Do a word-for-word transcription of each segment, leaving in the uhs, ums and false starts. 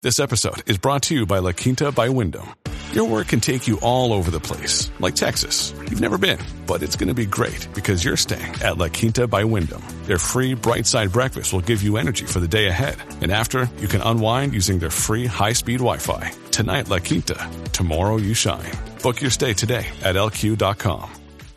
This episode is brought to you by La Quinta by Wyndham. Your work can take you all over the place, like Texas. You've never been, but it's going to be great because you're staying at La Quinta by Wyndham. Their free Bright Side breakfast will give you energy for the day ahead. And after, you can unwind using their free high-speed Wi-Fi. Tonight, La Quinta. Tomorrow, you shine. Book your stay today at L Q dot com.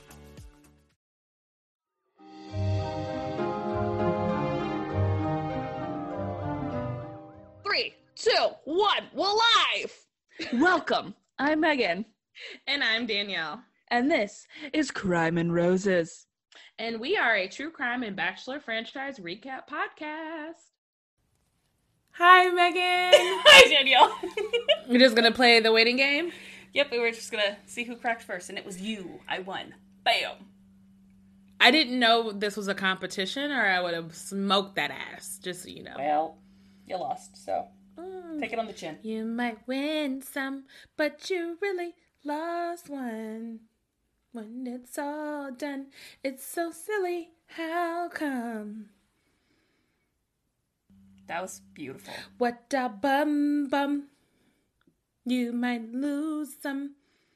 Three, two, one, we're live! Welcome. I'm Megan. And I'm Danielle. And this is Crime and Roses. And we are a true crime and Bachelor franchise recap podcast. Hi, Megan. Hi, Danielle. We're just going to play the waiting game? Yep, we were just going to see who cracked first, and it was you. I won. Bam. I didn't know this was a competition, or I would have smoked that ass, just so you know. Well, you lost, so mm. take it on the chin. You might win some, but you really lost one. When it's all done, it's so silly. How come? That was beautiful. What a bum bum. You might lose some.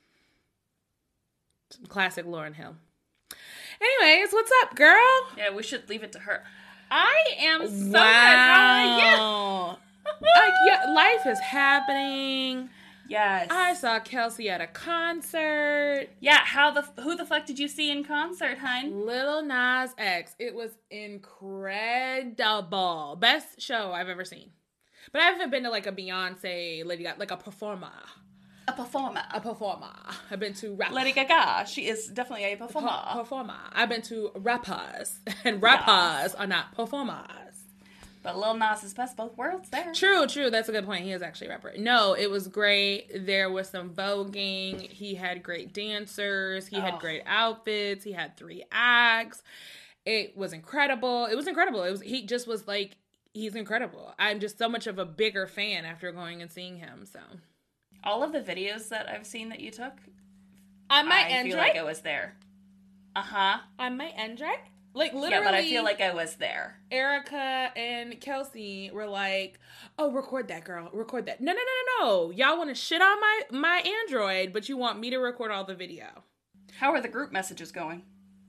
Some classic Lauryn Hill. Anyways, what's up, girl? Yeah, we should leave it to her. I am so wow. good. How are you? uh, yeah, life is happening. Yes. I saw Kelsey at a concert. Yeah, how the who the fuck did you see in concert, hun? Lil Nas X. It was incredible. Best show I've ever seen. But I haven't been to like a Beyonce, Lady Gaga, like a performer. A performer. A performer. I've been to rappers. Lady Gaga. She is definitely a performer. Per- performer. I've been to rappers. And rappers yes. are not performers. But Lil Nas is best both worlds there. True, true. That's a good point. He is actually a rapper. No, it was great. There was some voguing. He had great dancers. He oh. had great outfits. He had three acts. It was incredible. It was incredible. It was. He just was like, he's incredible. I'm just so much of a bigger fan after going and seeing him, so. All of the videos that I've seen that you took, on my I Android? feel like I was there. Uh-huh. On my Android? Like, literally. Yeah, but I feel like I was there. Erica and Kelsey were like, oh, record that, girl. Record that. No, no, no, no, no. Y'all want to shit on my, my Android, but you want me to record all the video. How are the group messages going?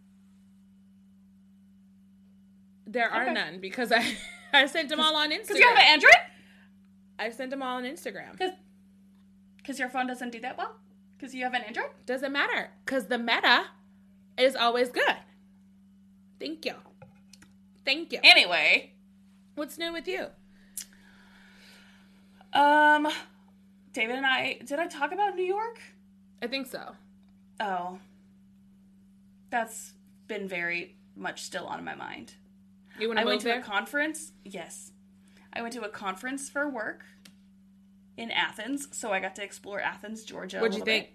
There are okay. none, because I, I sent them all on Instagram. Because you have an Android? I sent them all on Instagram. Because Because your phone doesn't do that well? Because you have an Android? Doesn't matter. Because the meta is always good. Thank you. Thank you. Anyway. What's new with you? Um, David and I, did I talk about New York? I think so. Oh. That's been very much still on my mind. You want to I move went to there? a conference. Yes. I went to a conference for work in Athens, so I got to explore Athens, Georgia. What'd you think? Bit.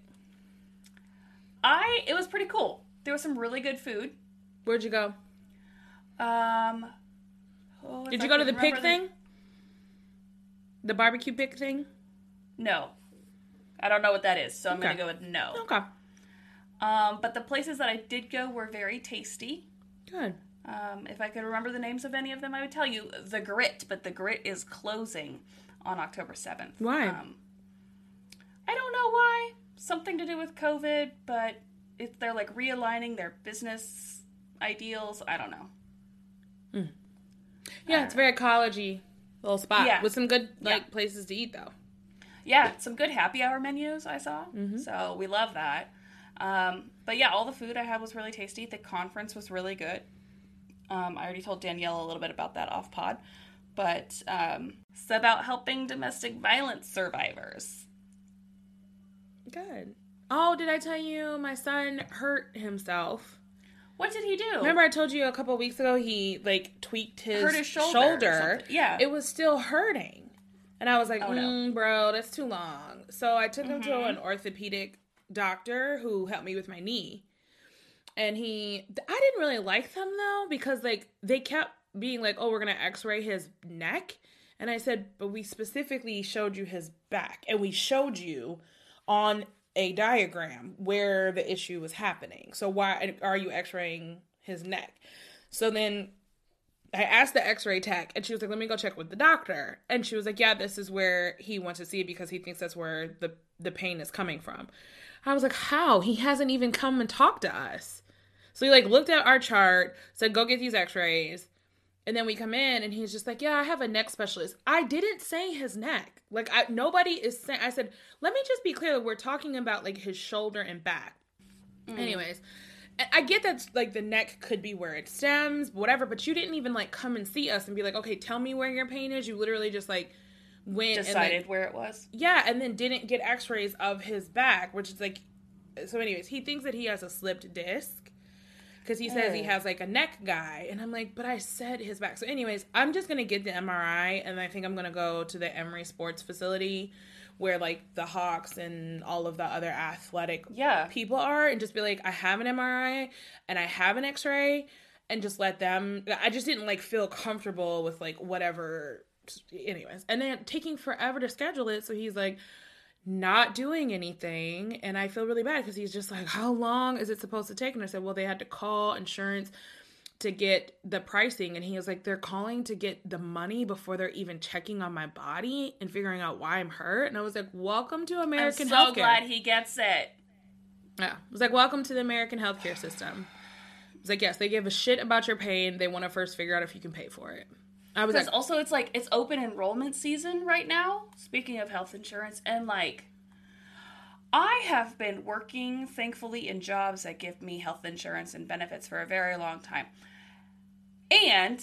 I it was pretty cool. There was some really good food. Where'd you go? Um. Oh, Did you go to the pig the... thing? The barbecue pig thing? No, I don't know what that is, so I'm okay. gonna go with no. Okay. Um, but the places that I did go were very tasty. Good. Um, if I could remember the names of any of them, I would tell you. The Grit, but the Grit is closing on October seventh. Why? Um, I don't know why. Something to do with COVID, but if they're like realigning their business ideals, I don't know. Mm. Yeah, it's know. very college-y little spot yeah. with some good like yeah. places to eat though. Yeah, some good happy hour menus I saw, mm-hmm. so we love that. Um, but yeah, all the food I had was really tasty. The conference was really good. Um, I already told Danielle a little bit about that off pod. But um, it's about helping domestic violence survivors. Good. Oh, did I tell you my son hurt himself? What did he do? Remember I told you a couple of weeks ago he, like, tweaked his, hurt his shoulder. shoulder. Yeah. It was still hurting. And I was like, oh, mm, no. bro, that's too long. So I took him mm-hmm. to an orthopedic doctor who helped me with my knee. And he, I didn't really like them, though, because, like, they kept being like, oh, we're going to x-ray his neck. And I said, but we specifically showed you his back. And we showed you on a diagram where the issue was happening. So why are you x-raying his neck? So then I asked the x-ray tech, and she was like, let me go check with the doctor. And she was like, yeah, this is where he wants to see it because he thinks that's where the, the pain is coming from. I was like, how? He hasn't even come and talked to us. So he like looked at our chart, said, go get these x-rays. And then we come in and he's just like, yeah, I have a neck specialist. I didn't say his neck. Like, I, nobody is saying, I said, let me just be clear. We're talking about like his shoulder and back. Mm. Anyways, I get that like the neck could be where it stems, whatever, but you didn't even like come and see us and be like, okay, tell me where your pain is. You literally just like went decided and, like, where it was. Yeah. And then didn't get x-rays of his back, which is like, so anyways, he thinks that he has a slipped disc. Because he says he has, like, a neck guy. And I'm like, but I said his back. So anyways, I'm just going to get the M R I. And I think I'm going to go to the Emory Sports Facility where, like, the Hawks and all of the other athletic yeah. people are. And just be like, I have an M R I and I have an x-ray. And just let them... I just didn't, like, feel comfortable with, like, whatever... Anyways. And then taking forever to schedule it. So he's like... not doing anything, and I feel really bad because he's just like, how long is it supposed to take? And I said, well, they had to call insurance to get the pricing, and he was like, they're calling to get the money before they're even checking on my body and figuring out why I'm hurt. And I was like, welcome to American I'm so healthcare. glad he gets it. Yeah, I was like, welcome to the American healthcare system. I was like, yes, they give a shit about your pain. They want to first figure out if you can pay for it. I was Because like, also it's like, it's open enrollment season right now, speaking of health insurance, and like, I have been working, thankfully, in jobs that give me health insurance and benefits for a very long time. And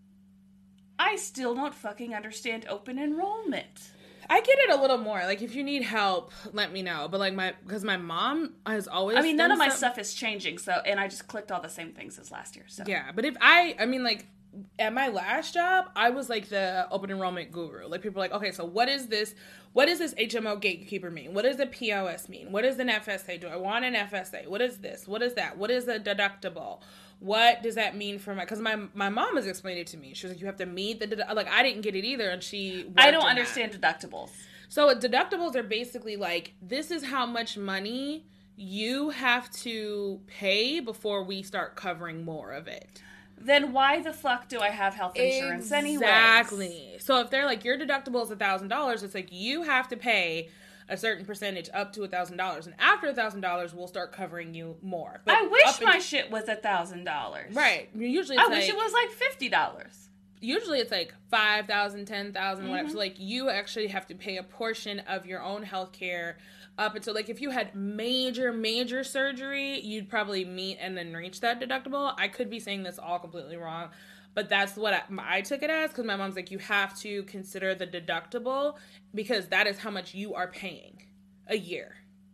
I still don't fucking understand open enrollment. I get it a little more. Like, if you need help, let me know. But, like, my, because my mom has always... I mean, none of my some... stuff is changing, so, and I just clicked all the same things as last year, so. Yeah, but if I, I mean, like, at my last job, I was, like, the open enrollment guru. Like, people are like, okay, so what is this, what does this H M O gatekeeper mean? What does the P O S mean? What does an F S A do? I want an F S A. What is this? What is that? What is a deductible? What does that mean for my, because my, my mom has explained it to me. She was like, you have to meet the, dedu-. like, I didn't get it either, and she I don't understand that. deductibles. So deductibles are basically like, this is how much money you have to pay before we start covering more of it. Then why the fuck do I have health insurance anyway? Exactly. So if they're like, your deductible is one thousand dollars, it's like, you have to pay a certain percentage up to one thousand dollars. And after one thousand dollars, we'll start covering you more. But I wish my until, shit was one thousand dollars. Right. Usually it's I like, wish it was like fifty dollars. Usually it's like five thousand dollars, ten thousand dollars, mm-hmm. whatever. So like, you actually have to pay a portion of your own health care up until, like, if you had major, major surgery, you'd probably meet and then reach that deductible. I could be saying this all completely wrong, but that's what I, I took it as, because my mom's like, you have to consider the deductible because that is how much you are paying a year.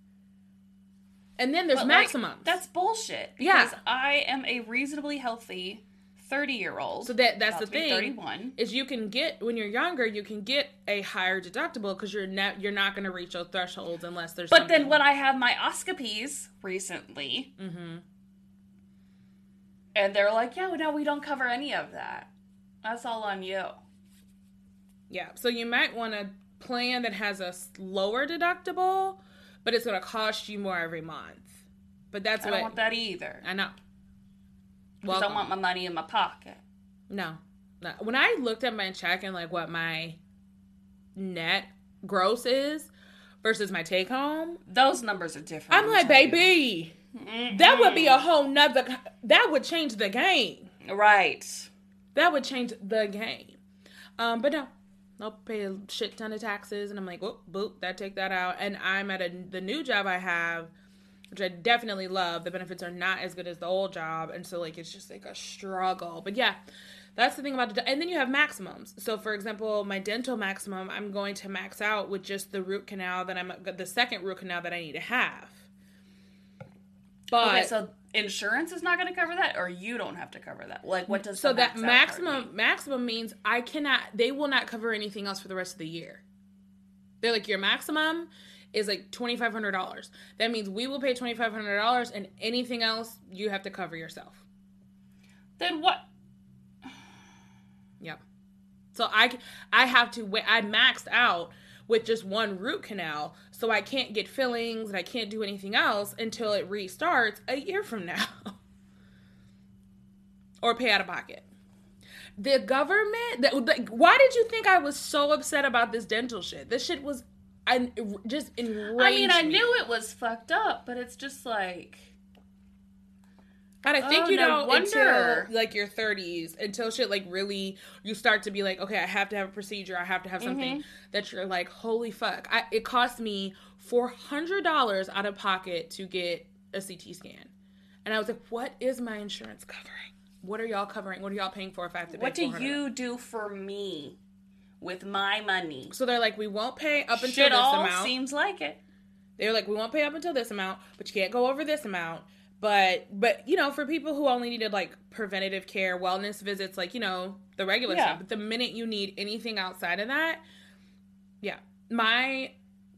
And then there's but maximums. Like, that's bullshit. Because yeah. I am a reasonably healthy thirty-year-old. So that that's the thing. thirty-one Is you can get, when you're younger, you can get a higher deductible because you're not you're not going to reach those thresholds unless there's. But something. then when I have my oscopies recently, mm-hmm. and they're like, "Yeah, no, we don't cover any of that. That's all on you." Yeah, so you might want a plan that has a lower deductible, but it's going to cost you more every month. But that's I what don't want that either. I know. Because I want my money in my pocket. No. no. When I looked at my check and, like, what my net gross is versus my take home. Those numbers are different. I'm like, baby, mm-hmm. that would be a whole nother, that would change the game. Right. That would change the game. Um, but no. I'll pay a shit ton of taxes. And I'm like, whoop, boop, that take that out. And I'm at a, the new job I have, which I definitely love. The benefits are not as good as the old job. And so, like, it's just, like, a struggle. But, yeah, that's the thing about the... And then you have maximums. So, for example, my dental maximum, I'm going to max out with just the root canal that I'm... The second root canal that I need to have. But... Okay, so insurance is not going to cover that? Or you don't have to cover that? Like, what does So the that max maximum... mean? Maximum means I cannot... They will not cover anything else for the rest of the year. They're like, your maximum... is like twenty-five hundred dollars. That means we will pay twenty-five hundred dollars and anything else you have to cover yourself. Then what? Yep. So I, I have to wait. I maxed out with just one root canal, so I can't get fillings and I can't do anything else until it restarts a year from now. Or pay out of pocket. The government, the, like, why did you think I was so upset about this dental shit? This shit was, I just enraged I mean, I me. knew it was fucked up, but it's just like... And I think, oh, you no know, wonder. until, like, your thirties, until shit, like, really, you start to be like, okay, I have to have a procedure, I have to have something mm-hmm. that you're like, holy fuck. I, it cost me four hundred dollars out of pocket to get a C T scan. And I was like, what is my insurance covering? What are y'all covering? What are y'all paying for if I have to pay What do four hundred dollars? you do for me with my money? So they're like, we won't pay up until Shit this all amount. seems like it. They were like, we won't pay up until this amount, but you can't go over this amount. But, but you know, for people who only needed, like, preventative care, wellness visits, like, you know, the regular Yeah. stuff. But the minute you need anything outside of that, yeah. My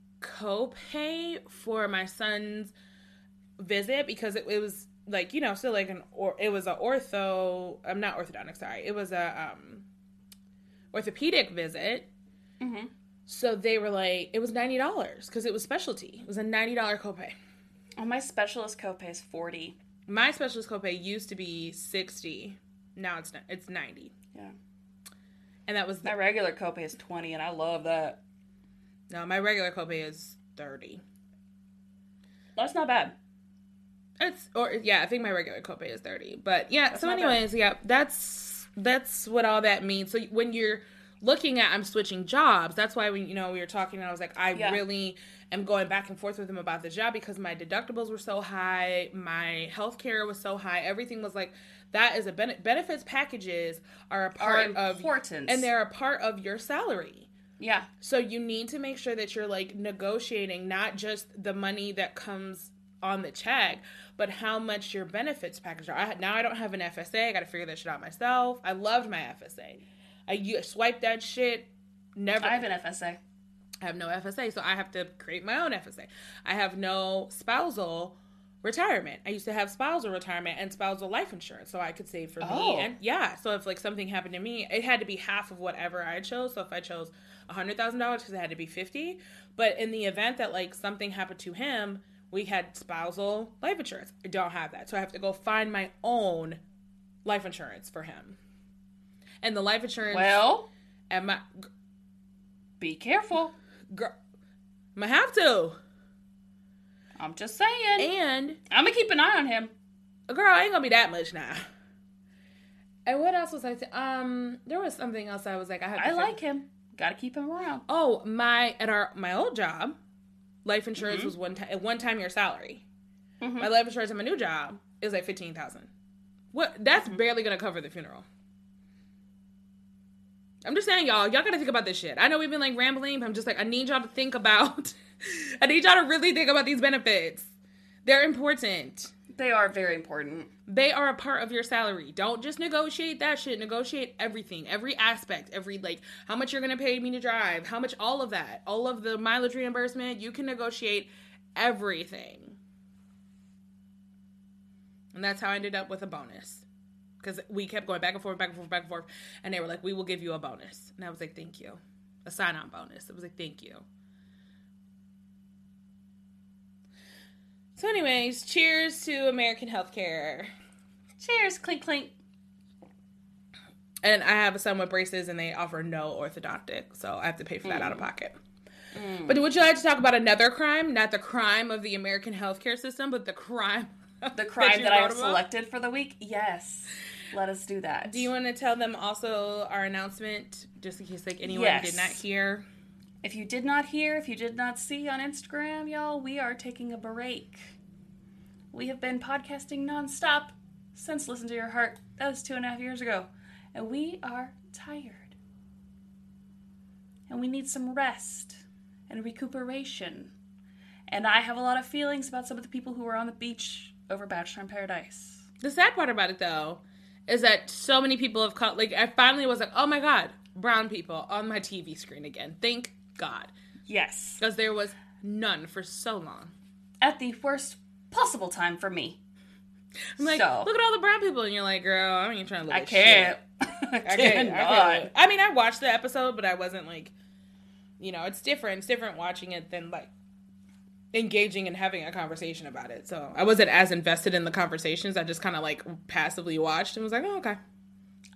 copay for my son's visit, because it, it was, like, you know, still, like, an, or it was a ortho, I'm not orthodontic, sorry. It was a um, orthopedic visit. Mm-hmm. So they were like, it was ninety dollars because it was specialty. It was a ninety dollars copay. Oh, my specialist copay is forty. My specialist copay used to be sixty. Now it's it's ninety. Yeah. And that was the, My regular copay is twenty, and I love that. no, my regular copay is thirty. That's not bad. It's or yeah, I think my regular copay is thirty. But yeah, That's so not anyways, yeah, that's that's what all that means. So when you're looking at I'm switching jobs, that's why when you know we were talking and I was like, I Yeah. really am going back and forth with him about the job because my deductibles were so high, my healthcare was so high, everything was like that is a ben- benefits packages are a part Are of important. and they're a part of your salary. Yeah. So you need to make sure that you're like negotiating not just the money that comes on the check, but how much your benefits package are. I, now I don't have an F S A. I got to figure that shit out myself. I loved my F S A. I you, swiped that shit. Never. I have an F S A. I have no F S A, so I have to create my own F S A. I have no spousal retirement. I used to have spousal retirement and spousal life insurance, so I could save for Oh. me. And yeah, so if like something happened to me, it had to be half of whatever I chose. So if I chose a hundred thousand dollars, because it had to be fifty. But in the event that like something happened to him, we had spousal life insurance. I don't have that, so I have to go find my own life insurance for him. And the life insurance, Well, and my be careful. girl, I have to. I'm just saying. And I'm gonna keep an eye on him. girl, ain't gonna be that much now. And what else was I saying? Um, there was something else I was like, I have. To I figure- like him. Gotta keep him around. Oh, my at our my old job, life insurance Mhm. was one time one time your salary. Mhm. My life insurance at my new job is like fifteen thousand. What? That's barely gonna cover the funeral. I'm just saying, y'all. Y'all gotta think about this shit. I know we've been like rambling, but I'm just like, I need y'all to think about. I need y'all to really think about these benefits. They're important. They are very important. They are a part of your salary. Don't just negotiate that shit. Negotiate everything, every aspect, every like how much you're gonna pay me to drive, how much, all of that, all of the mileage reimbursement. You can negotiate everything, and that's how I ended up with a bonus. Because we kept going back and forth, back and forth, back and forth, and they were like, "We will give you a bonus," and I was like, "Thank you," a sign-on bonus. I was like, "Thank you." So, anyways, cheers to American healthcare. Cheers, clink clink. And I have a son with braces, and they offer no orthodontic, so I have to pay for that mm. out of pocket. Mm. But would you like to talk about another crime? Not the crime of the American healthcare system, but the crime. The crime that, that I have about? selected for the week? Yes. Let us do that. Do you want to tell them also our announcement, just in case like anyone yes. did not hear? If you did not hear, if you did not see on Instagram, y'all, we are taking a break. We have been podcasting nonstop since Listen to Your Heart. That was two and a half years ago. And we are tired. And we need some rest and recuperation. And I have a lot of feelings about some of the people who were on the beach over Bachelor in Paradise. The sad part about it, though, is that so many people have caught, like, I finally was like, oh my God, brown people on my T V screen again. Thank God. Yes. Because there was none for so long. At the worst possible time for me. I'm like, so, look at all the brown people, and you're like, girl, I ain't trying to look I at can't. shit. I I can't. can't. I can't. I mean, I watched the episode, but I wasn't like, you know, it's different. It's different watching it than like engaging and having a conversation about it. So I wasn't as invested in the conversations. I just kind of like passively watched and was like, oh, okay.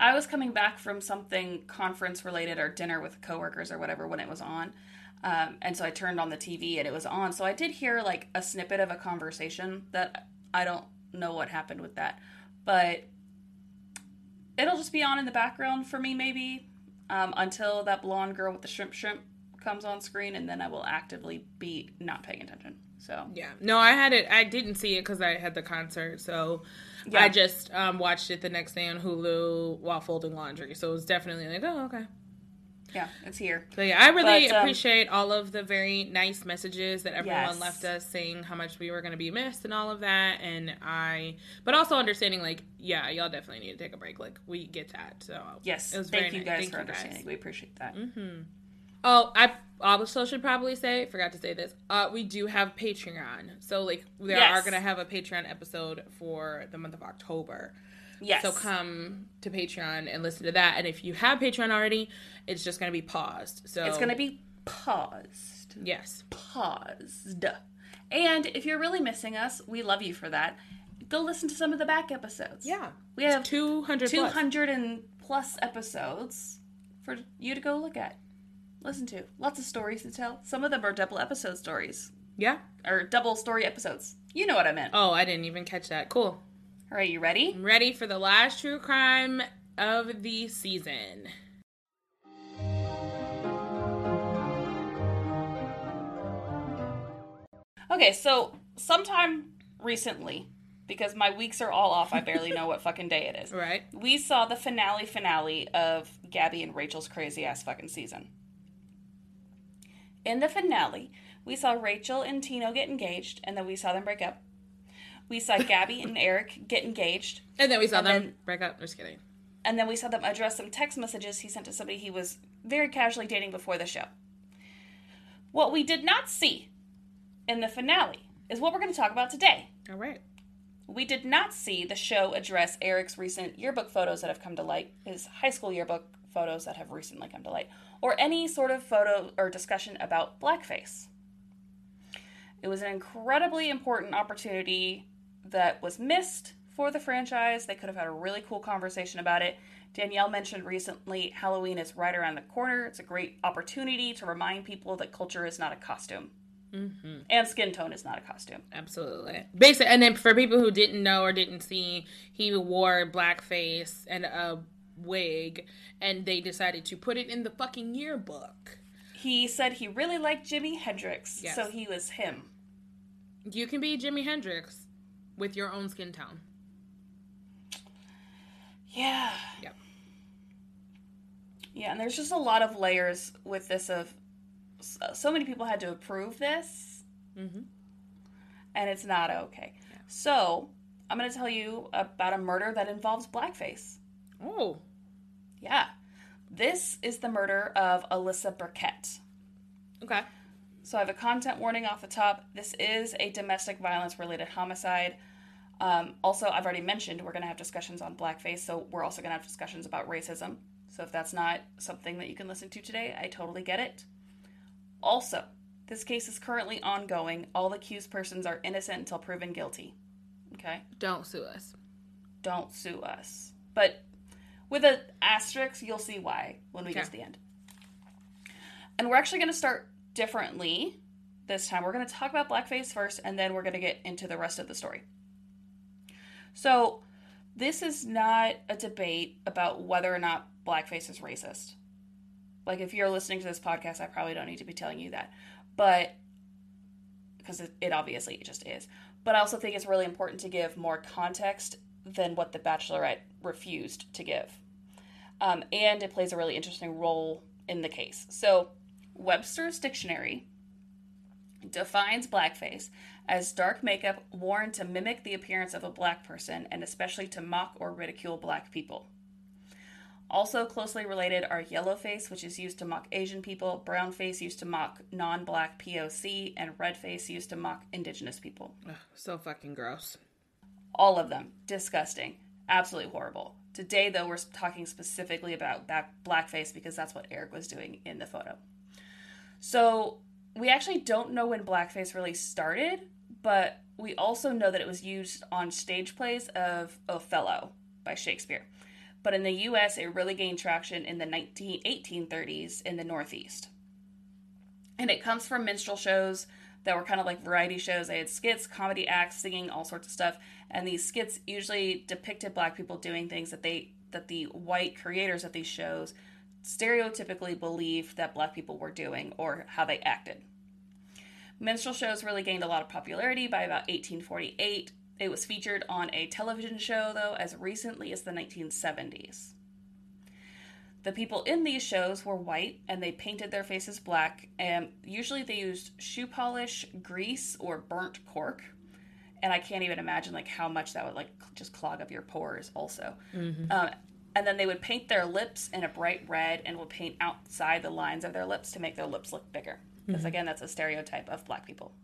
I was coming back from something conference related or dinner with coworkers or whatever when it was on. Um, and so I turned on the T V and it was on. So I did hear like a snippet of a conversation that I don't know what happened with that. But it'll just be on in the background for me maybe um, until that blonde girl with the shrimp shrimp comes on screen. And then I will actively be not paying attention. So yeah. No, I had it. I didn't see it because I had the concert. So yeah. I just um, watched it the next day on Hulu while folding laundry. So it was definitely like, oh, okay. Yeah, it's here. So yeah, I really but, um, appreciate all of the very nice messages that everyone yes. left us saying how much we were going to be missed and all of that. And I, but also understanding like, yeah, y'all definitely need to take a break. Like we get that. So yes, it was thank very you nice. guys Thank for you understanding. Guys. We appreciate that. Mm-hmm. Oh, I also should probably say, forgot to say this, uh, we do have Patreon. So like we yes. are going to have a Patreon episode for the month of October. Yes. So come to Patreon and listen to that. And if you have Patreon already, it's just going to be paused. So it's going to be paused. Yes. Paused. And if you're really missing us, we love you for that. Go listen to some of the back episodes. Yeah. We have it's two hundred two hundred plus. and plus episodes for you to go look at. Listen to. Lots of stories to tell. Some of them are double episode stories. Yeah. Or double story episodes. You know what I meant. Oh, I didn't even catch that. Cool. All right, you ready? I'm ready for the last true crime of the season. Okay, so sometime recently, because my weeks are all off, I barely know what fucking day it is. Right. We saw the finale finale of Gabby and Rachel's crazy ass fucking season. In the finale, we saw Rachel and Tino get engaged, and then we saw them break up. We saw Gabby and Eric get engaged. And then we saw and them then, break up. Just kidding. And then we saw them address some text messages he sent to somebody he was very casually dating before the show. What we did not see in the finale is what we're going to talk about today. All right. We did not see the show address Eric's recent yearbook photos that have come to light, his high school yearbook photos that have recently come to light, or any sort of photo or discussion about blackface. It was an incredibly important opportunity that was missed for the franchise. They could have had a really cool conversation about it. Danielle mentioned recently Halloween is right around the corner. It's a great opportunity to remind people that culture is not a costume. Mm-hmm. And skin tone is not a costume. Absolutely. Basically, and then for people who didn't know or didn't see, he wore blackface and a wig, and they decided to put it in the fucking yearbook. He said he really liked Jimi Hendrix, yes. So he was him. You can be Jimi Hendrix with your own skin tone. Yeah. Yep. Yeah, and there's just a lot of layers with this of so many people had to approve this. Mm-hmm. And it's not okay. Yeah. So, I'm going to tell you about a murder that involves blackface. Oh. Yeah. This is the murder of Alyssa Burkett. Okay. So I have a content warning off the top. This is a domestic violence related homicide. Um, also, I've already mentioned we're going to have discussions on blackface, so we're also going to have discussions about racism. So if that's not something that you can listen to today, I totally get it. Also, this case is currently ongoing. All the accused persons are innocent until proven guilty. Okay? Don't sue us. Don't sue us. But with an asterisk, you'll see why when we okay. get to the end. And we're actually going to start differently this time. We're going to talk about blackface first, and then we're going to get into the rest of the story. So, this is not a debate about whether or not blackface is racist. Like, if you're listening to this podcast, I probably don't need to be telling you that. But, because it, it obviously just is. But I also think it's really important to give more context than what The Bachelorette refused to give. Um, and it plays a really interesting role in the case. So, Webster's Dictionary defines blackface as dark makeup worn to mimic the appearance of a black person and especially to mock or ridicule black people. Also closely related are yellowface, which is used to mock Asian people, brownface used to mock non-black P O C, and redface used to mock indigenous people. Ugh, so fucking gross. All of them. Disgusting. Absolutely horrible. Today, though, we're talking specifically about back blackface because that's what Eric was doing in the photo. So, we actually don't know when blackface really started, but we also know that it was used on stage plays of Othello by Shakespeare. But in the U S, it really gained traction in the nineteen, eighteen thirties in the Northeast. And it comes from minstrel shows that were kind of like variety shows. They had skits, comedy acts, singing, all sorts of stuff. And these skits usually depicted Black people doing things that they that the white creators of these shows stereotypically believed that Black people were doing or how they acted. Minstrel shows really gained a lot of popularity by about eighteen forty-eight. It was featured on a television show, though, as recently as the nineteen seventies. The people in these shows were white, and they painted their faces black, and usually they used shoe polish, grease, or burnt cork. And I can't even imagine like how much that would like just clog up your pores also. Mm-hmm. Um, and then they would paint their lips in a bright red and would paint outside the lines of their lips to make their lips look bigger. Because, mm-hmm. again, that's a stereotype of Black people.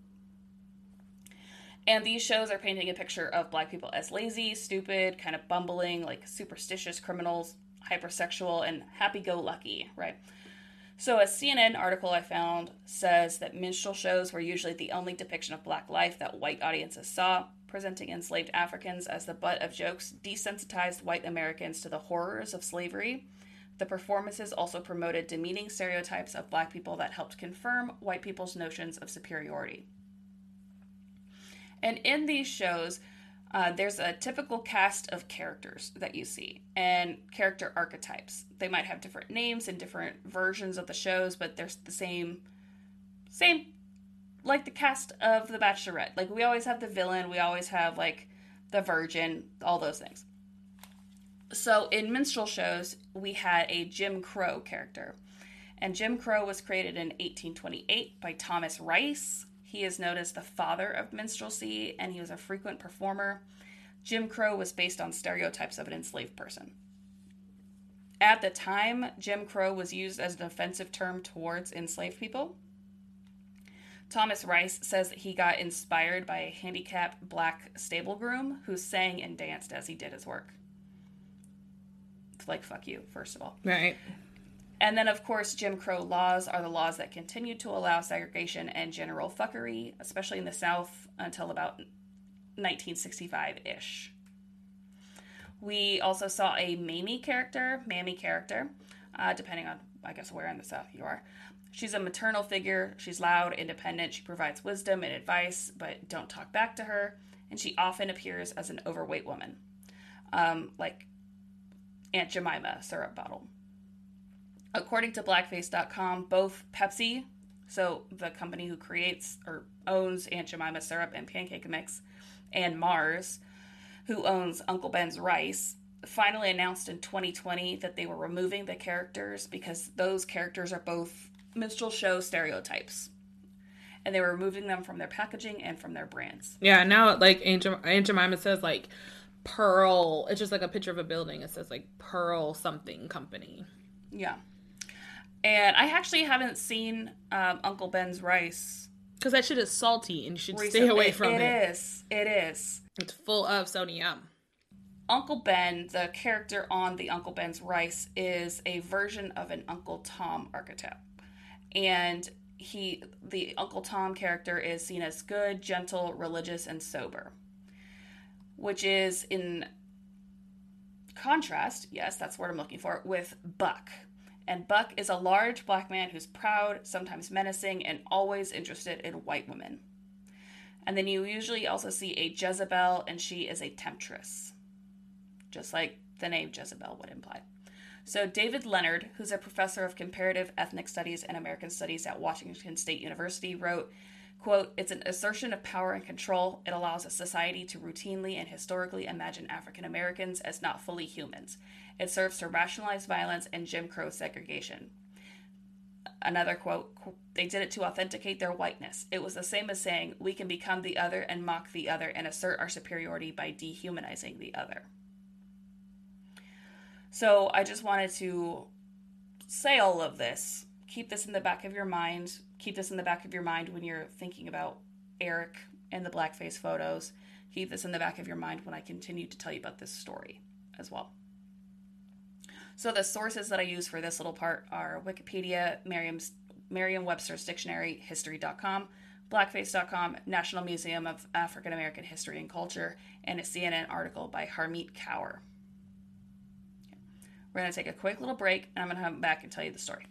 And these shows are painting a picture of Black people as lazy, stupid, kind of bumbling, like superstitious criminals, hypersexual, and happy-go-lucky, right? So a C N N article I found says that minstrel shows were usually the only depiction of Black life that white audiences saw. Presenting enslaved Africans as the butt of jokes desensitized white Americans to the horrors of slavery. The performances also promoted demeaning stereotypes of Black people that helped confirm white people's notions of superiority. And in these shows, uh, there's a typical cast of characters that you see, and character archetypes. They might have different names and different versions of the shows, but there's the same, same, like the cast of The Bachelorette. Like, we always have the villain, we always have, like, the virgin, all those things. So in minstrel shows, we had a Jim Crow character. And Jim Crow was created in eighteen twenty-eight by Thomas Rice. He is known as the father of minstrelsy, and he was a frequent performer. Jim Crow was based on stereotypes of an enslaved person. At the time, Jim Crow was used as an offensive term towards enslaved people. Thomas Rice says that he got inspired by a handicapped Black stable groom who sang and danced as he did his work. Like, fuck you, first of all. Right. And then, of course, Jim Crow laws are the laws that continue to allow segregation and general fuckery, especially in the South, until about nineteen sixty-five-ish. We also saw a Mamie character, Mammy character, uh, depending on, I guess, where in the South you are. She's a maternal figure. She's loud, independent. She provides wisdom and advice, but don't talk back to her. And she often appears as an overweight woman. Um, like Aunt Jemima syrup bottle. According to blackface dot com, both Pepsi, so the company who creates or owns Aunt Jemima syrup and pancake mix, and Mars, who owns Uncle Ben's rice, finally announced in twenty twenty that they were removing the characters because those characters are both minstrel show stereotypes. And they were removing them from their packaging and from their brands. Yeah, now, like, Aunt, Jem- Aunt Jemima says, like, Pearl, it's just like a picture of a building. It says, like, Pearl something company. Yeah. And I actually haven't seen um, Uncle Ben's rice. Because that shit is salty and you should recently. stay away from it. It is. It is. It's full of sodium. Uncle Ben, the character on the Uncle Ben's rice, is a version of an Uncle Tom archetype. And he, the Uncle Tom character is seen as good, gentle, religious, and sober. Which is in contrast, yes, that's the word I'm looking for, with Buck. And Buck is a large Black man who's proud, sometimes menacing, and always interested in white women. And then you usually also see a Jezebel, and she is a temptress. Just like the name Jezebel would imply. So David Leonard, who's a professor of comparative ethnic studies and American studies at Washington State University, wrote, quote, "It's an assertion of power and control. It allows a society to routinely and historically imagine African Americans as not fully humans. It serves to rationalize violence and Jim Crow segregation." Another quote, "They did it to authenticate their whiteness. It was the same as saying, we can become the other and mock the other and assert our superiority by dehumanizing the other." So I just wanted to say all of this. Keep this in the back of your mind. Keep this in the back of your mind when you're thinking about Eric and the blackface photos. Keep this in the back of your mind when I continue to tell you about this story as well. So the sources that I use for this little part are Wikipedia, Merriam's, Merriam-Webster's Dictionary, history dot com, blackface dot com, National Museum of African American History and Culture, and a C N N article by Harmeet Kaur. We're going to take a quick little break, and I'm going to come back and tell you the story.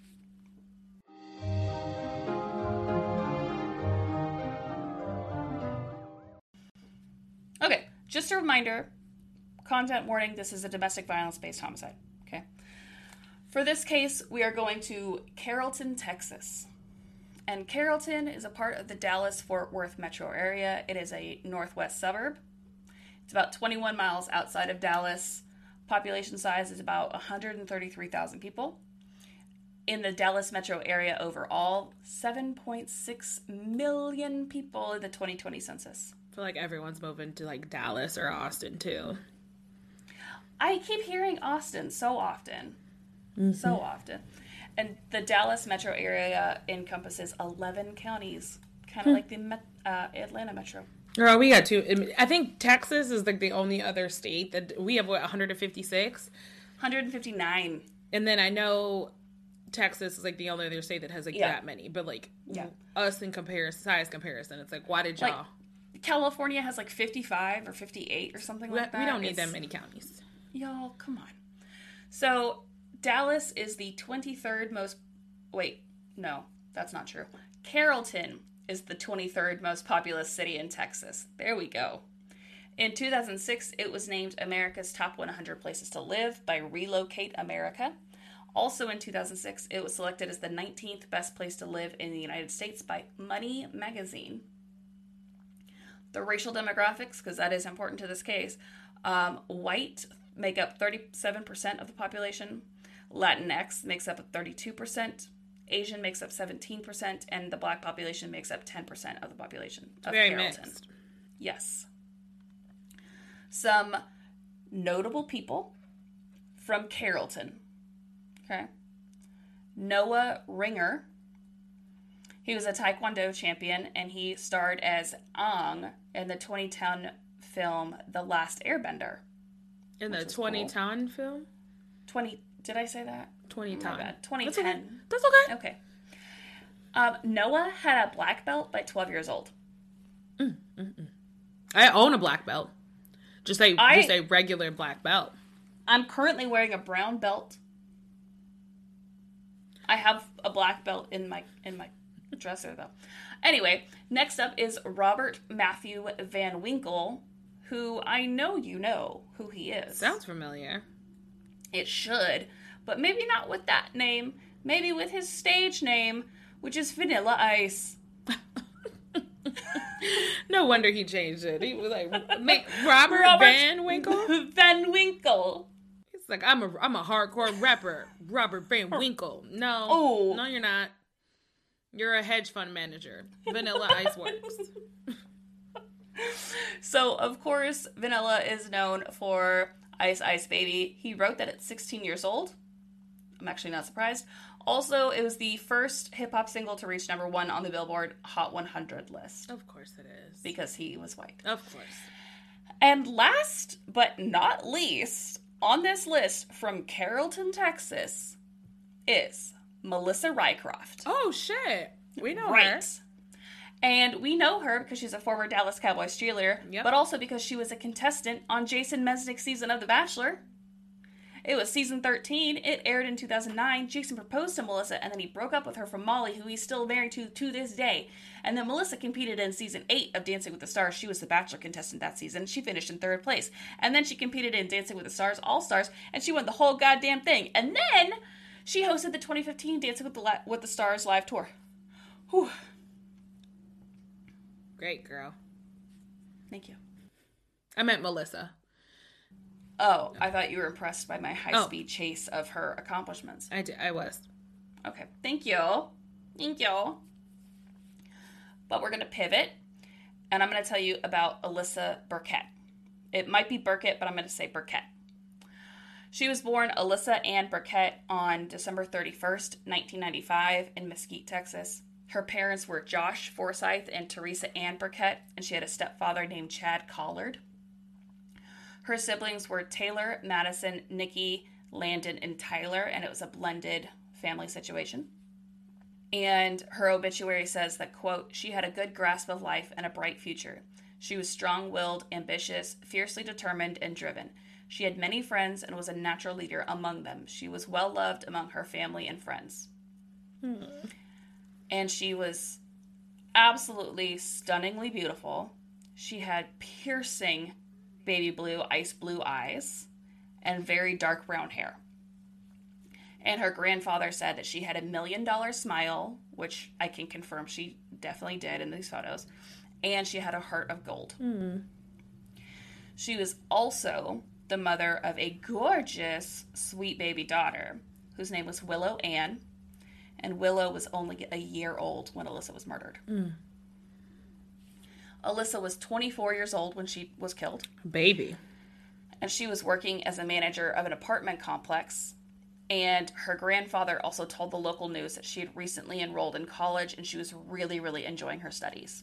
Okay, just a reminder, content warning, this is a domestic violence-based homicide, okay? For this case, we are going to Carrollton, Texas. And Carrollton is a part of the Dallas-Fort Worth metro area. It is a northwest suburb. It's about twenty-one miles outside of Dallas. Population size is about one hundred thirty-three thousand people. In the Dallas metro area overall, seven point six million people in the twenty twenty census. I feel like everyone's moving to like Dallas or Austin too. I keep hearing Austin so often. Mm-hmm. So often. And the Dallas metro area encompasses eleven counties, kind of hmm. like the Met- uh, Atlanta metro. Oh, we got two. I think Texas is like the only other state that we have, what, one hundred fifty-six? one hundred fifty-nine. And then I know Texas is like the only other state that has like yeah. that many. But like yeah. us in comparison, size comparison, it's like, why did y'all? Like, California has like fifty-five or fifty-eight or something we, like that. We don't need it's, that many counties. Y'all, come on. So Dallas is the twenty-third most, wait, no, that's not true. Carrollton is the twenty-third most populous city in Texas. There we go. In two thousand six, it was named America's Top one hundred Places to Live by Relocate America. Also in two thousand six, it was selected as the nineteenth best place to live in the United States by Money Magazine. The racial demographics, because that is important to this case, um, white make up thirty-seven percent of the population. Latinx makes up thirty-two percent. Asian makes up seventeen percent, and the black population makes up ten percent of the population of Very Carrollton. Mixed. Yes. Some notable people from Carrollton. Okay. Noah Ringer. He was a Taekwondo champion, and he starred as Aang in the twenty ten film The Last Airbender. In the twenty ten cool. film? twenty Did I say that? twenty ten. twenty ten. That's okay. That's okay. Okay. Um, Noah had a black belt by twelve years old. Mm, mm, mm. I own a black belt. Just a I, just a regular black belt. I'm currently wearing a brown belt. I have a black belt in my in my dresser though. Anyway, next up is Robert Matthew Van Winkle, who I know you know who he is. Sounds familiar. It should, but maybe not with that name. Maybe with his stage name, which is Vanilla Ice. No wonder he changed it. He was like, Robert, Robert Van Winkle? Van Winkle. He's like, I'm a, I'm a hardcore rapper, Robert Van Winkle. No, oh. no, you're not. You're a hedge fund manager. Vanilla Ice works. So, of course, Vanilla is known for Ice Ice Baby. He wrote that at sixteen years old. I'm actually not surprised. Also, it was the first hip-hop single to reach number one on the Billboard Hot one hundred list. Of course it is. Because he was white. Of course. And last but not least, on this list from Carrollton, Texas, is Melissa Rycroft. Oh, shit. We know right. her. And we know her because she's a former Dallas Cowboys cheerleader, yep. but also because she was a contestant on Jason Mesnick's season of The Bachelor. It was season thirteen. It aired in two thousand nine. Jason proposed to Melissa, and then he broke up with her from Molly, who he's still married to to this day. And then Melissa competed in season eight of Dancing with the Stars. She was the Bachelor contestant that season. She finished in third place. And then she competed in Dancing with the Stars All-Stars, and she won the whole goddamn thing. And then she hosted the twenty fifteen Dancing with the, La- with the Stars live tour. Whew. Great, girl. Thank you. I meant Melissa. Oh, I thought you were impressed by my high-speed oh. chase of her accomplishments. I did. I was. Okay. Thank you. Thank you. But we're going to pivot, and I'm going to tell you about Alyssa Burkett. It might be Burkett, but I'm going to say Burkett. She was born Alyssa Ann Burkett on December thirty-first, nineteen ninety-five in Mesquite, Texas. Her parents were Josh Forsyth and Teresa Ann Burkett, and she had a stepfather named Chad Collard. Her siblings were Taylor, Madison, Nikki, Landon, and Tyler, and it was a blended family situation. And her obituary says that, quote, she had a good grasp of life and a bright future. She was strong-willed, ambitious, fiercely determined, and driven. She had many friends and was a natural leader among them. She was well loved among her family and friends. Hmm. And she was absolutely stunningly beautiful. She had piercing baby blue, ice blue eyes and very dark brown hair. And her grandfather said that she had a million dollar smile, which I can confirm she definitely did in these photos. And she had a heart of gold. Hmm. She was also the mother of a gorgeous, sweet baby daughter whose name was Willow Ann. And Willow was only a year old when Alyssa was murdered. Mm. Alyssa was twenty-four years old when she was killed. Baby. And she was working as a manager of an apartment complex. And her grandfather also told the local news that she had recently enrolled in college and she was really, really enjoying her studies.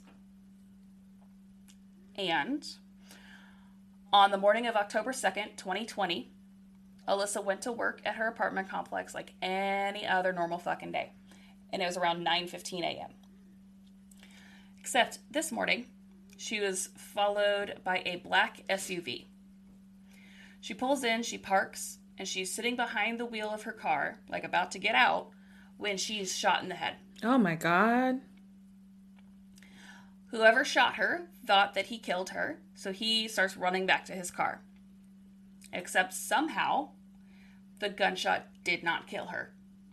And on the morning of October second, twenty twenty, Alyssa went to work at her apartment complex like any other normal fucking day. And it was around nine fifteen a.m. Except this morning, she was followed by a black S U V. She pulls in, she parks, and she's sitting behind the wheel of her car, like about to get out, when she's shot in the head. Oh my God. Whoever shot her thought that he killed her, so he starts running back to his car. Except somehow, the gunshot did not kill her.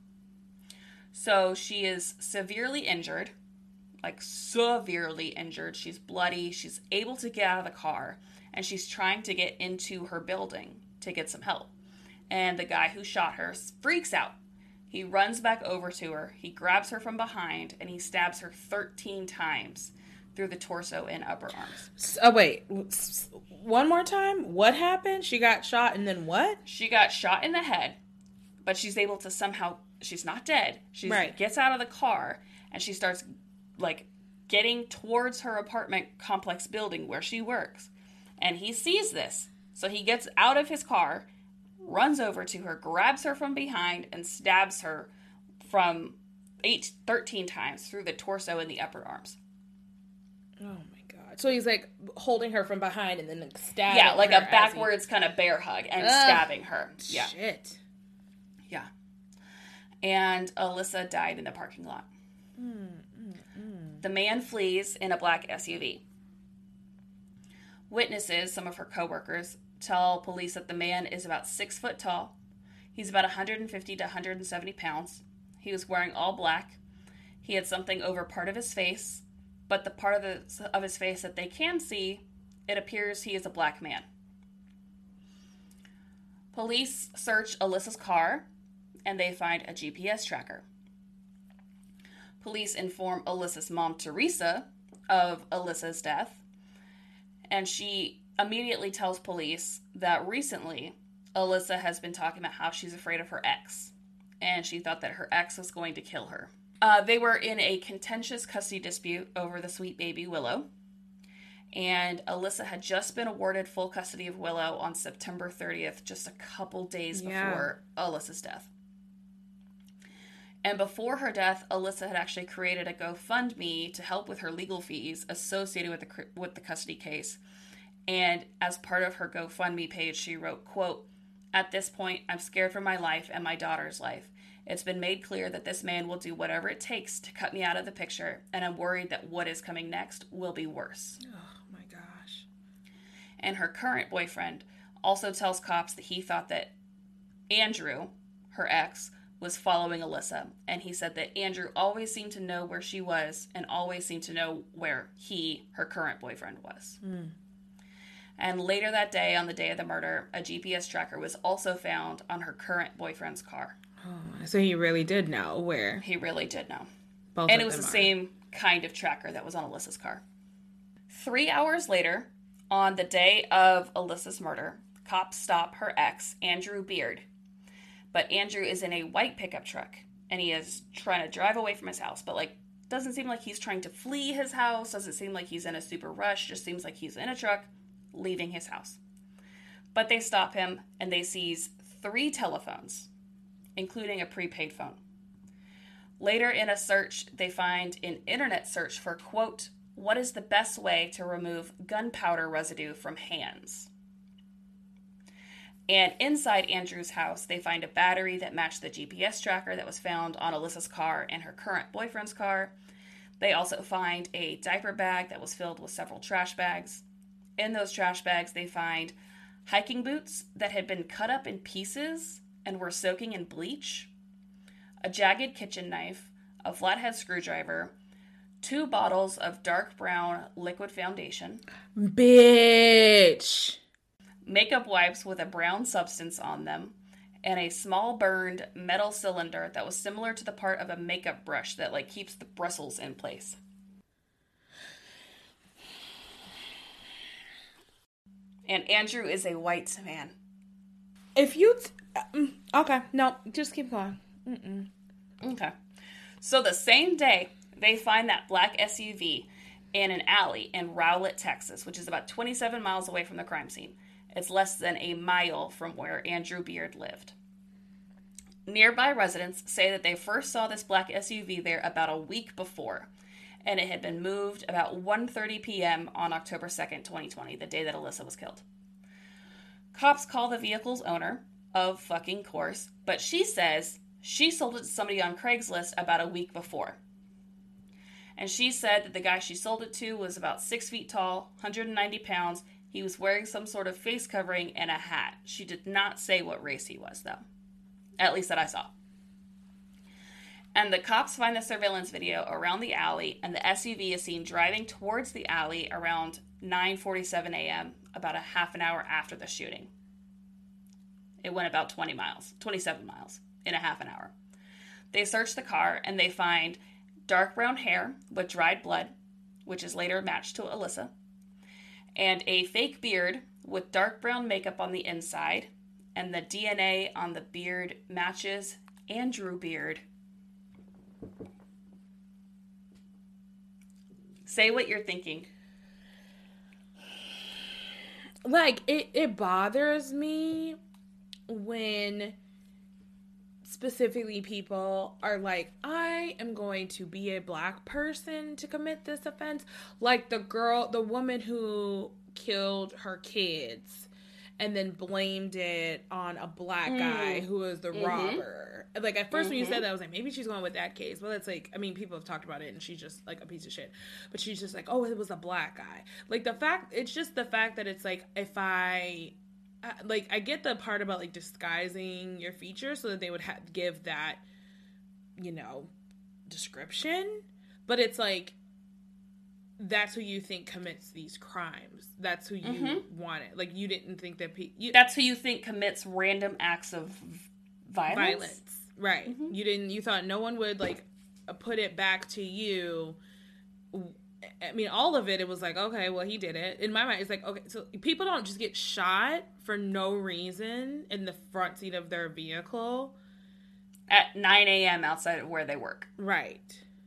So she is severely injured, like severely injured. She's bloody. She's able to get out of the car, and she's trying to get into her building to get some help. And the guy who shot her freaks out. He runs back over to her. He grabs her from behind, and he stabs her thirteen times through the torso and upper arms. Oh, wait. One more time? What happened? She got shot and then what? She got shot in the head, but she's able to somehow... She's not dead. She right. gets out of the car, and she starts, like, getting towards her apartment complex building where she works. And he sees this. So he gets out of his car, runs over to her, grabs her from behind, and stabs her from eight, thirteen times through the torso and the upper arms. Oh my God. So he's like holding her from behind and then like stabbing Yeah, like her a backwards he... kind of bear hug and Ugh, stabbing her. Yeah. Shit. Yeah. And Alyssa died in the parking lot. Mm, mm, mm. The man flees in a black S U V. Witnesses, some of her coworkers, tell police that the man is about six foot tall. He's about one hundred fifty to one hundred seventy pounds. He was wearing all black. He had something over part of his face. But the part of, the, of his face that they can see, it appears he is a black man. Police search Alyssa's car, and they find a G P S tracker. Police inform Alyssa's mom, Teresa, of Alyssa's death, and she immediately tells police that recently Alyssa has been talking about how she's afraid of her ex, and she thought that her ex was going to kill her. Uh, they were in a contentious custody dispute over the sweet baby Willow, and Alyssa had just been awarded full custody of Willow on September thirtieth, just a couple days yeah. before Alyssa's death. And before her death, Alyssa had actually created a GoFundMe to help with her legal fees associated with the with the custody case. And as part of her GoFundMe page, she wrote, quote, "At this point, I'm scared for my life and my daughter's life. It's been made clear that this man will do whatever it takes to cut me out of the picture, and I'm worried that what is coming next will be worse." Oh, my gosh. And her current boyfriend also tells cops that he thought that Andrew, her ex, was following Alyssa. And he said that Andrew always seemed to know where she was and always seemed to know where he, her current boyfriend, was. Mm. And later that day, on the day of the murder, a G P S tracker was also found on her current boyfriend's car. Oh, so he really did know where. He really did know. Both and it was the are. same kind of tracker that was on Alyssa's car. Three hours later, on the day of Alyssa's murder, cops stop her ex, Andrew Beard. But Andrew is in a white pickup truck, and he is trying to drive away from his house. But, like, doesn't seem like he's trying to flee his house. Doesn't seem like he's in a super rush. Just seems like he's in a truck leaving his house. But they stop him, and they seize three telephones, including a prepaid phone. Later in a search, they find an internet search for, quote, "What is the best way to remove gunpowder residue from hands?" And inside Andrew's house, they find a battery that matched the G P S tracker that was found on Alyssa's car and her current boyfriend's car. They also find a diaper bag that was filled with several trash bags. In those trash bags, they find hiking boots that had been cut up in pieces and were soaking in bleach, a jagged kitchen knife, a flathead screwdriver, two bottles of dark brown liquid foundation. Bitch! Makeup wipes with a brown substance on them, and a small burned metal cylinder that was similar to the part of a makeup brush that like keeps the bristles in place. And Andrew is a white man. If you... T- okay, no, just keep going. Mm-mm. Okay. So the same day, they find that black S U V in an alley in Rowlett, Texas, which is about twenty-seven miles away from the crime scene. It's less than a mile from where Andrew Beard lived. Nearby residents say that they first saw this black S U V there about a week before, and it had been moved about one thirty p.m. on October second, twenty twenty, the day that Alyssa was killed. Cops call the vehicle's owner, of fucking course, but she says she sold it to somebody on Craigslist about a week before. And she said that the guy she sold it to was about six feet tall, one hundred ninety pounds. He was wearing some sort of face covering and a hat. She did not say what race he was, though. At least that I saw. And the cops find the surveillance video around the alley, and the S U V is seen driving towards the alley around nine forty-seven a.m., about a half an hour after the shooting. It went about twenty miles, twenty-seven miles in a half an hour. They search the car, and they find dark brown hair with dried blood, which is later matched to Alyssa, and a fake beard with dark brown makeup on the inside, and the D N A on the beard matches Andrew Beard. Say what you're thinking. Like, it, it bothers me when specifically people are like, I am going to be a black person to commit this offense. Like the girl, the woman who killed her kids and then blamed it on a black guy mm. who was the mm-hmm. robber. Like, at first mm-hmm. when you said that, I was like, maybe she's going with that case. But it's like, I mean, people have talked about it and she's just like a piece of shit. But she's just like, oh, it was a black guy. Like, the fact, it's just the fact that it's like, if I... Like, I get the part about, like, disguising your features so that they would ha- give that, you know, description. But it's like, that's who you think commits these crimes. That's who you mm-hmm. want it. Like, you didn't think that... Pe- you- that's who you think commits random acts of violence? Violence. Right. Mm-hmm. You didn't... You thought no one would, like, put it back to you... I mean, all of it, it was like, okay, well, he did it. In my mind, it's like, okay, so people don't just get shot for no reason in the front seat of their vehicle. At nine a.m. outside of where they work. Right.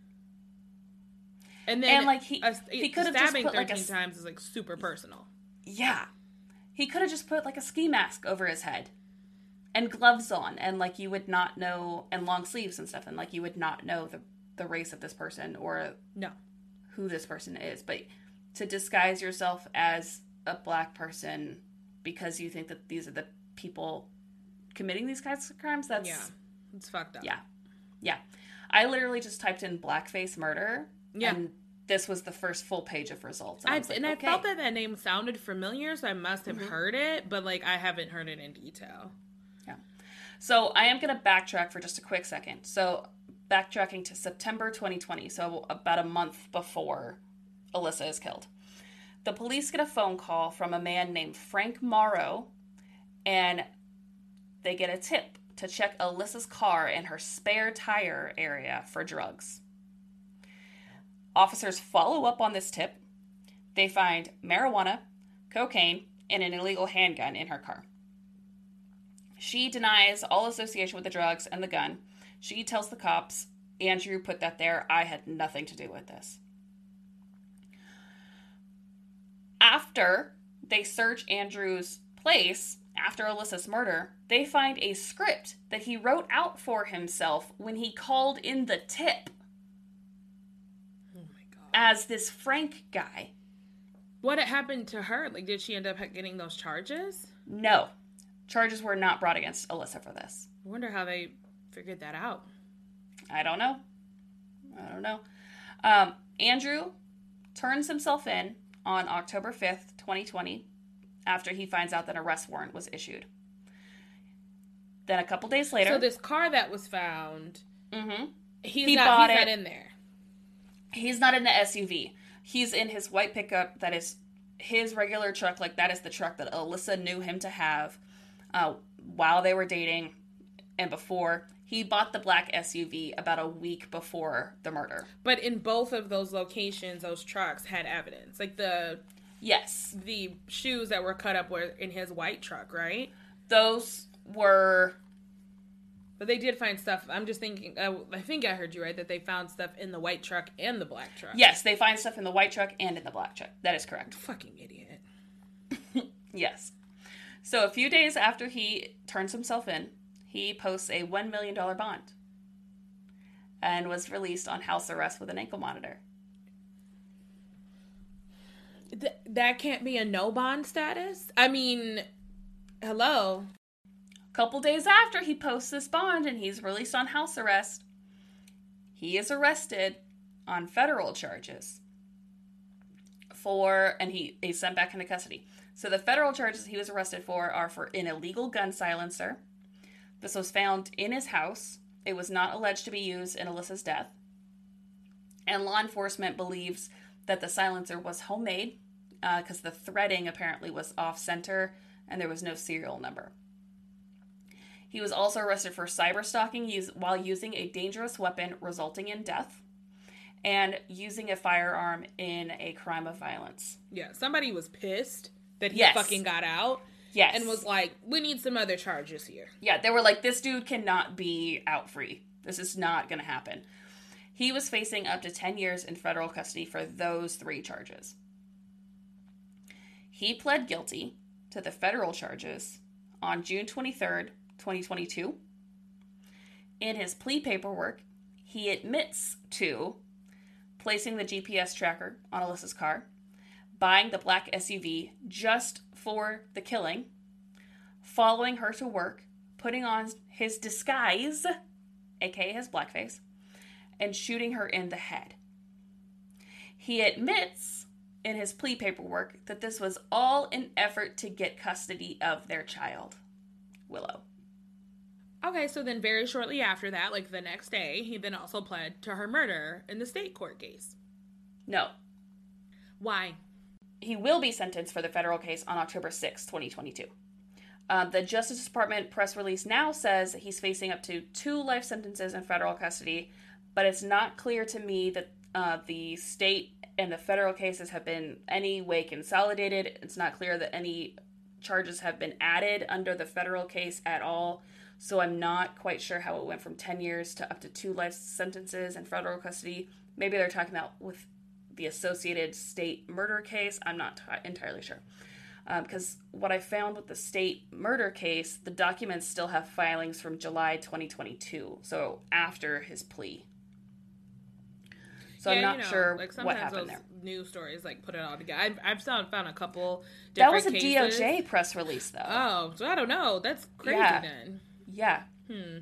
And then, and like, he, a, he could have stabbing just put, thirteen like, a, times is, like, super personal. Yeah. He could have just put, like, a ski mask over his head. And gloves on. And, like, you would not know, and long sleeves and stuff. And, like, you would not know the, the race of this person or... No. who this person is, but to disguise yourself as a black person because you think that these are the people committing these kinds of crimes, that's... Yeah, it's fucked up. Yeah. Yeah. I literally just typed in blackface murder, yeah. and this was the first full page of results. And I, I, like, and okay. I felt that that name sounded familiar, so I must have mm-hmm. heard it, but, like, I haven't heard it in detail. Yeah. So I am going to backtrack for just a quick second. So... backtracking to September twenty twenty, so about a month before Alyssa is killed. The police get a phone call from a man named Frank Morrow, and they get a tip to check Alyssa's car and her spare tire area for drugs. Officers follow up on this tip. They find marijuana, cocaine, and an illegal handgun in her car. She denies all association with the drugs and the gun. She tells the cops, Andrew put that there. I had nothing to do with this. After they search Andrew's place, after Alyssa's murder, they find a script that he wrote out for himself when he called in the tip. Oh my God. As this Frank guy. What happened to her? Like, did she end up getting those charges? No. charges were not brought against Alyssa for this. I wonder how they figured that out. I don't know. I don't know. Um, Andrew turns himself in on October fifth, twenty twenty, after he finds out that an arrest warrant was issued. Then a couple days later... So this car that was found, mm-hmm, he's, he not, bought he's it. not in there. He's not in the S U V. He's in his white pickup that is his regular truck. Like, that is the truck that Alyssa knew him to have uh, while they were dating and before. He bought the black S U V about a week before the murder. But in both of those locations, those trucks had evidence. Like the... Yes. The shoes that were cut up were in his white truck, right? Those were... But they did find stuff. I'm just thinking, uh, I think I heard you right, that they found stuff in the white truck and the black truck. Yes, they find stuff in the white truck and in the black truck. That is correct. Fucking idiot. Yes. So a few days after he turns himself in, he posts a one million dollars bond and was released on house arrest with an ankle monitor. Th- that can't be a no bond status? I mean, hello? Couple days after he posts this bond and he's released on house arrest, he is arrested on federal charges for, and he is sent back into custody. So the federal charges he was arrested for are for an illegal gun silencer. This was found in his house. It was not alleged to be used in Alyssa's death. And law enforcement believes that the silencer was homemade because uh, the threading apparently was off-center and there was no serial number. He was also arrested for cyberstalking use, while using a dangerous weapon resulting in death and using a firearm in a crime of violence. Yeah, somebody was pissed that he yes. fucking got out. Yes. And was like, we need some other charges here. Yeah, they were like, this dude cannot be out free. This is not going to happen. He was facing up to ten years in federal custody for those three charges. He pled guilty to the federal charges on June twenty-third, twenty twenty-two. In his plea paperwork, he admits to placing the G P S tracker on Alyssa's car, buying the black S U V just for the killing, following her to work, putting on his disguise, aka his blackface, and shooting her in the head. He admits in his plea paperwork that this was all an effort to get custody of their child, Willow. Okay, so then very shortly after that, like the next day, he then also pled to her murder in the state court case. No. Why? He will be sentenced for the federal case on October sixth, twenty twenty-two. Uh, the Justice Department press release now says that he's facing up to two life sentences in federal custody, but it's not clear to me that uh, the state and the federal cases have been any way consolidated. It's not clear that any charges have been added under the federal case at all. So I'm not quite sure how it went from ten years to up to two life sentences in federal custody. Maybe they're talking about with the associated state murder case. I'm not t- entirely sure. Because um, what I found with the state murder case, the documents still have filings from July twenty twenty-two, so after his plea. So yeah, I'm not you know, sure like what happened those there. News stories like put it all together. I've, I've found, found a couple different That was a cases. D O J press release, though. Oh, so I don't know. That's crazy Yeah. then. Yeah. Hmm.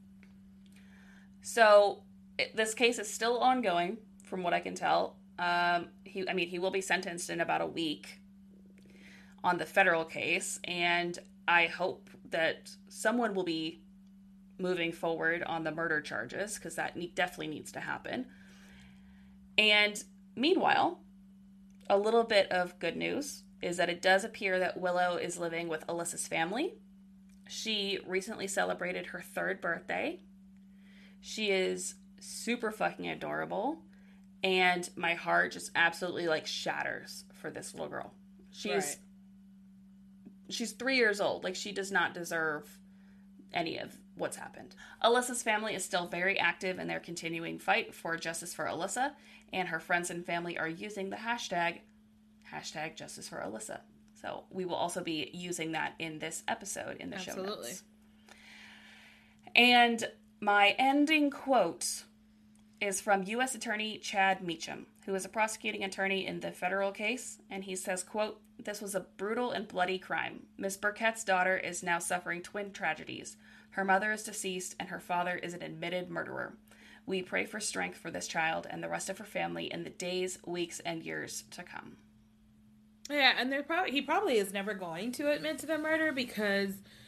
So it, this case is still ongoing, from what I can tell. Um, he, I mean, he will be sentenced in about a week on the federal case, and I hope that someone will be moving forward on the murder charges, because that ne- definitely needs to happen. And meanwhile, a little bit of good news is that it does appear that Willow is living with Alyssa's family. She recently celebrated her third birthday. She is super fucking adorable, and my heart just absolutely like shatters for this little girl. She's Right. she's three years old. Like, she does not deserve any of what's happened. Alyssa's family is still very active in their continuing fight for justice for Alyssa, and her friends and family are using the hashtag, hashtag justice for Alyssa. So we will also be using that in this episode in the Absolutely. show notes. And my ending quote is from U S Attorney Chad Meacham, who is a prosecuting attorney in the federal case, and he says, quote, "This was a brutal and bloody crime. Miss Burkett's daughter is now suffering twin tragedies. Her mother is deceased, and her father is an admitted murderer. We pray for strength for this child and the rest of her family in the days, weeks, and years to come." Yeah, and they're probably he probably is never going to admit to the murder because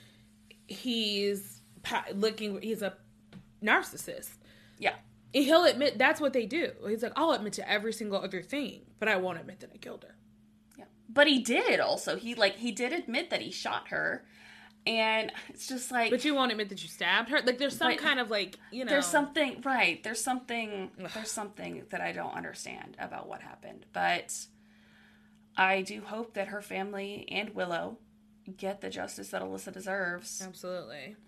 he's looking. He's a narcissist. Yeah. He'll admit that's what they do. He's like, I'll admit to every single other thing, but I won't admit that I killed her. Yeah. But he did also. He like he did admit that he shot her. And it's just like... But you won't admit that you stabbed her? Like, there's some but, kind of, like, you know... There's something... Right. There's something... There's something that I don't understand about what happened. But I do hope that her family and Willow get the justice that Alyssa deserves. Absolutely.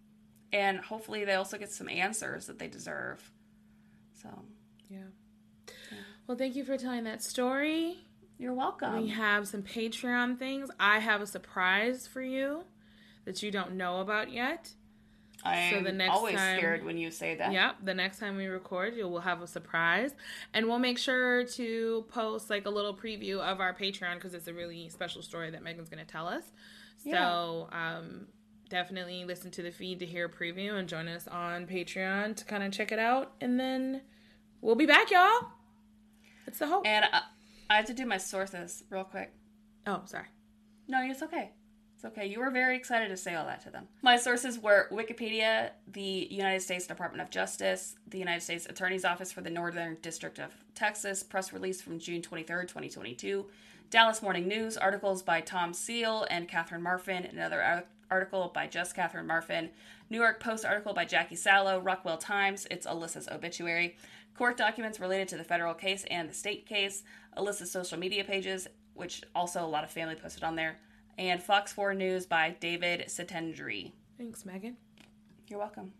And hopefully they also get some answers that they deserve. So... Yeah. yeah. Well, thank you for telling that story. You're welcome. We have some Patreon things. I have a surprise for you that you don't know about yet. I'm so the next always time, scared when you say that. Yeah, the next time we record, you will have a surprise. And we'll make sure to post like a little preview of our Patreon because it's a really special story that Megan's going to tell us. Yeah. So um, definitely listen to the feed to hear a preview and join us on Patreon to kind of check it out. And then we'll be back, y'all. It's the hope. And uh, I have to do my sources real quick. Oh, sorry. No, it's okay. It's okay. You were very excited to say all that to them. My sources were Wikipedia, the United States Department of Justice, the United States Attorney's Office for the Northern District of Texas, press release from June twenty-third, twenty twenty-two, Dallas Morning News, articles by Tom Seal and Catherine Marfin, another article by just Catherine Marfin, New York Post article by Jackie Sallow, Rockwell Times, it's Alyssa's obituary, court documents related to the federal case and the state case, Alyssa's social media pages, which also a lot of family posted on there, and Fox four News by David Setendry. Thanks, Megan. You're welcome.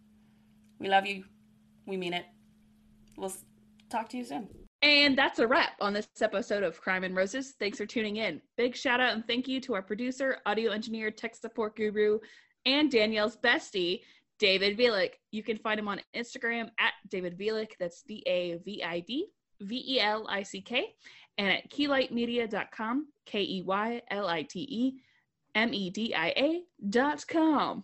We love you. We mean it. We'll talk to you soon. And that's a wrap on this episode of Crime and Roses. Thanks for tuning in. Big shout out and thank you to our producer, audio engineer, tech support guru, and Danielle's bestie, David Vilick. You can find him on Instagram at David Vilick. That's D A V I D V E L I C K. And at keylight media dot com, K E Y L I T E M E D I A dot com.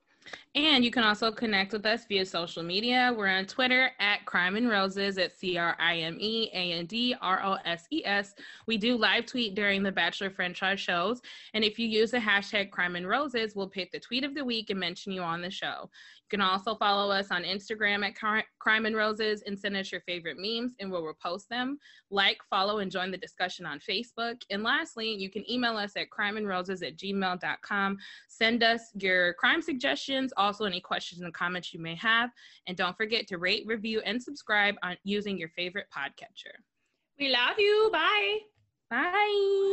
And you can also connect with us via social media. We're on Twitter at Crime and Roses at C R I M E A N D R O S E S. We do live tweet during the Bachelor franchise shows. And if you use the hashtag Crime and Roses, we'll pick the tweet of the week and mention you on the show. You can also follow us on Instagram at Crime and Roses and send us your favorite memes and we'll repost them. Like, follow, and join the discussion on Facebook. And lastly, you can email us at crimeandroses at gmail dot com. Send us your crime suggestions, also any questions and comments you may have. And don't forget to rate, review, and subscribe on using your favorite podcatcher. We love you. Bye. Bye.